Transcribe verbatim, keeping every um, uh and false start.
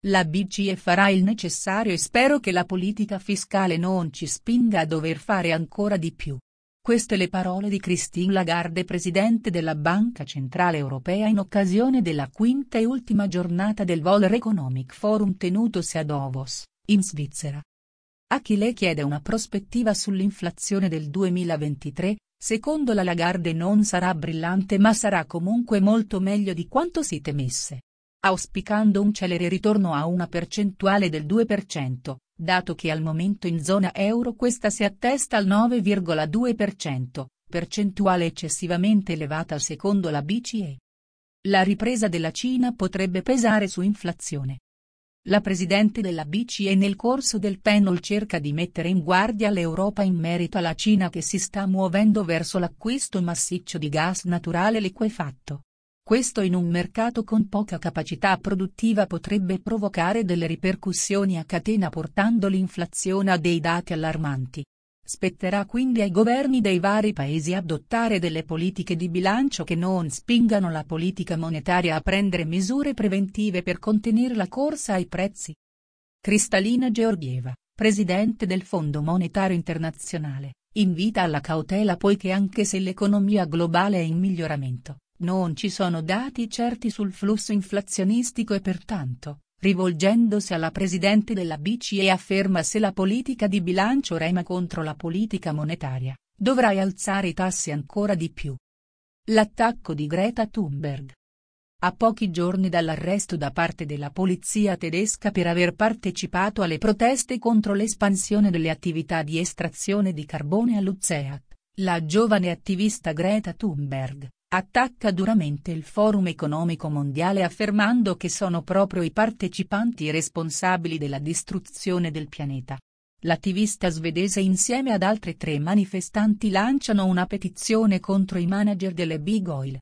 La B C E farà il necessario e spero che la politica fiscale non ci spinga a dover fare ancora di più. Queste le parole di Christine Lagarde, presidente della Banca Centrale Europea, in occasione della quinta e ultima giornata del World Economic Forum tenutosi a Davos, in Svizzera. A chi le chiede una prospettiva sull'inflazione del duemilaventitré, secondo la Lagarde non sarà brillante ma sarà comunque molto meglio di quanto si temesse. Auspicando un celere ritorno a una percentuale del due per cento, dato che al momento in zona euro questa si attesta al nove virgola due per cento, percentuale eccessivamente elevata secondo la B C E. La ripresa della Cina potrebbe pesare su inflazione. La presidente della B C E nel corso del panel cerca di mettere in guardia l'Europa in merito alla Cina che si sta muovendo verso l'acquisto massiccio di gas naturale liquefatto. Questo in un mercato con poca capacità produttiva potrebbe provocare delle ripercussioni a catena portando l'inflazione a dei dati allarmanti. Spetterà quindi ai governi dei vari paesi adottare delle politiche di bilancio che non spingano la politica monetaria a prendere misure preventive per contenere la corsa ai prezzi. Kristalina Georgieva, presidente del Fondo Monetario Internazionale, invita alla cautela poiché anche se l'economia globale è in miglioramento, non ci sono dati certi sul flusso inflazionistico e pertanto, rivolgendosi alla presidente della B C E afferma se la politica di bilancio rema contro la politica monetaria, dovrai alzare i tassi ancora di più. L'attacco di Greta Thunberg. A pochi giorni dall'arresto da parte della polizia tedesca per aver partecipato alle proteste contro l'espansione delle attività di estrazione di carbone a Lutzeak, la giovane attivista Greta Thunberg attacca duramente il Forum Economico Mondiale affermando che sono proprio i partecipanti responsabili della distruzione del pianeta. L'attivista svedese insieme ad altre tre manifestanti lanciano una petizione contro i manager delle Big Oil,